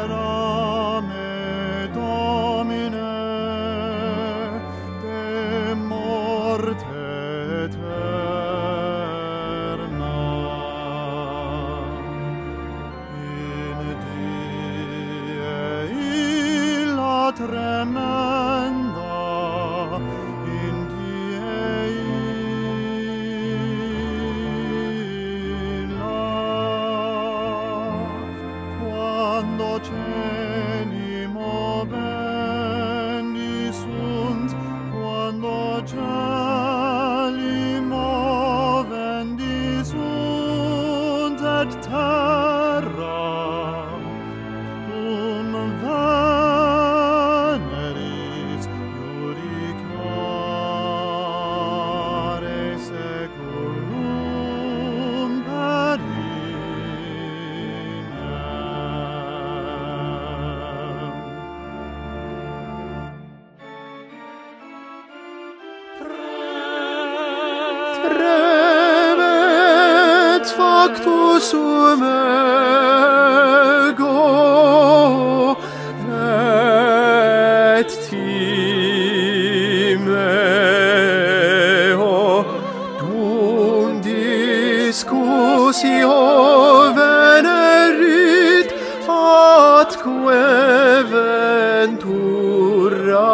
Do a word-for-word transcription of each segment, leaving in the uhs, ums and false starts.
Tremet factus sum ego, et timeo dum discussio venerit atque ventura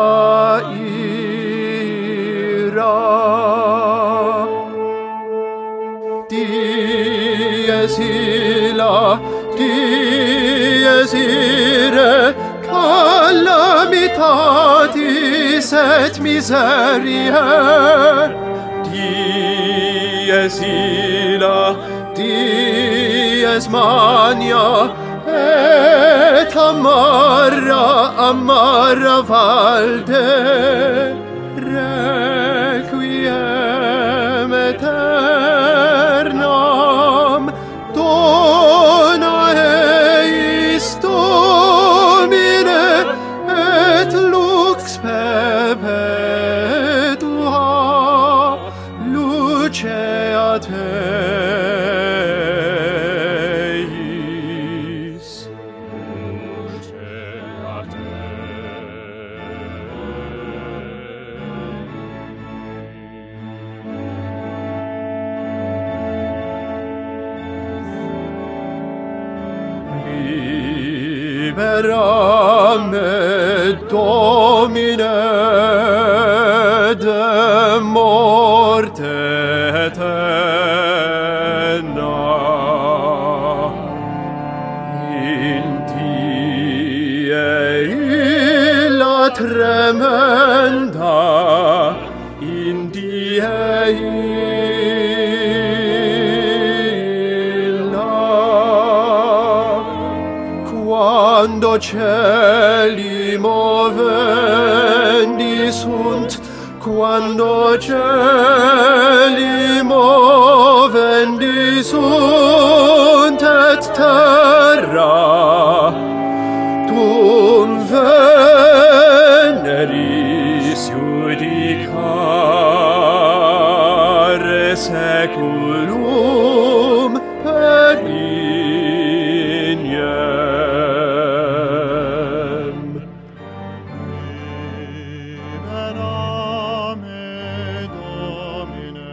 ira. Dies illa, dies ire, calamitatis et miseriae. Dies illa, dies mania, et amara, amara valde. Requiem aeternam dona eis Domine, et lux perpetua lucea Teis. Lucea Libera me, Domine, de morte eterna. In die illa tremenda, in die quando cieli movendi sunt, quando cieli movendi sunt, et terra tum veneris judicare seculum perignem. Libera me, Domine,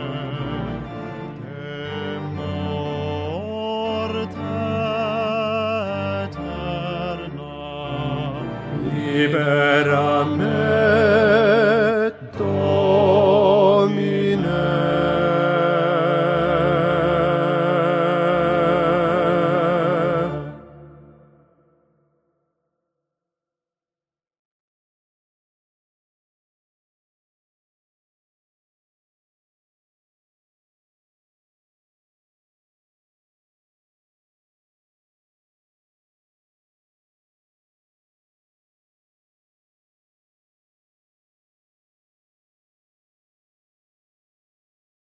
de morte eterna. Libera me,